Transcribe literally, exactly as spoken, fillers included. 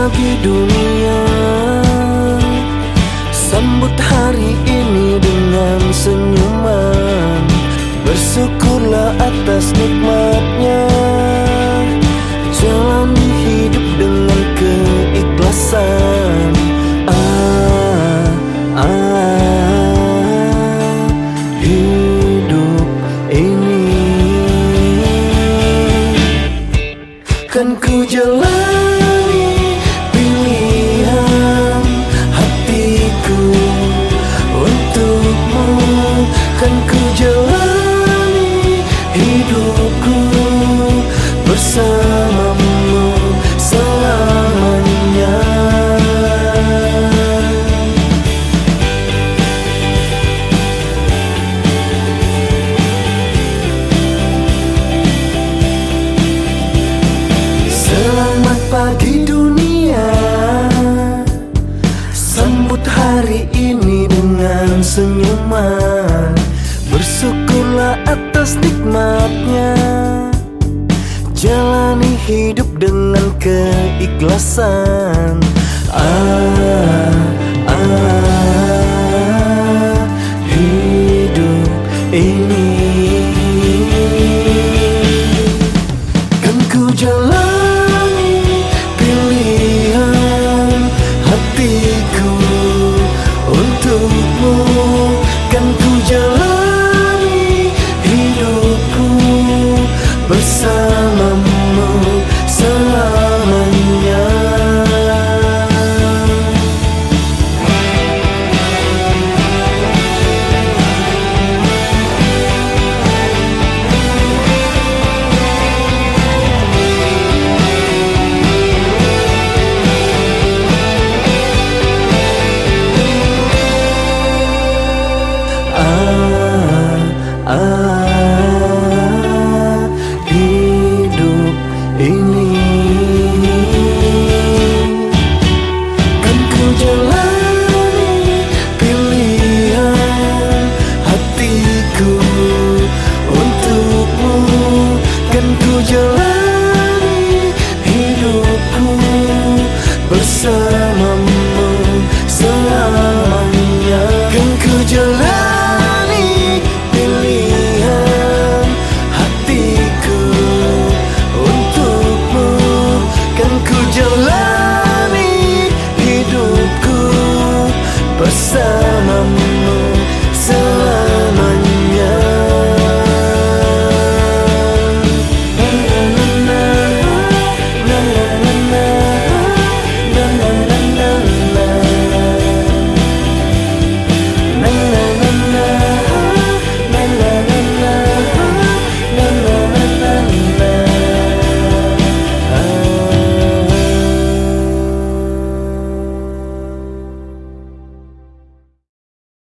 pagi dunia, sambut hari ini dengan senyuman. Bersyukurlah atas nikmatnya, jalani hidup dengan keikhlasan. Ah, ah, hidup ini kan ku jalani pilihan hatiku untukmu, kan ku jalani hidupku bersamamu selamanya. Selamat pagi dunia, sambut hari ini dengan senyuman. Bersyukurlah atas nikmatnya, jalani hidup dengan keikhlasan. Ah, ah, hidup ini kan ku jalani pilihan hatiku untukmu, kan ku jalani hidupku bersama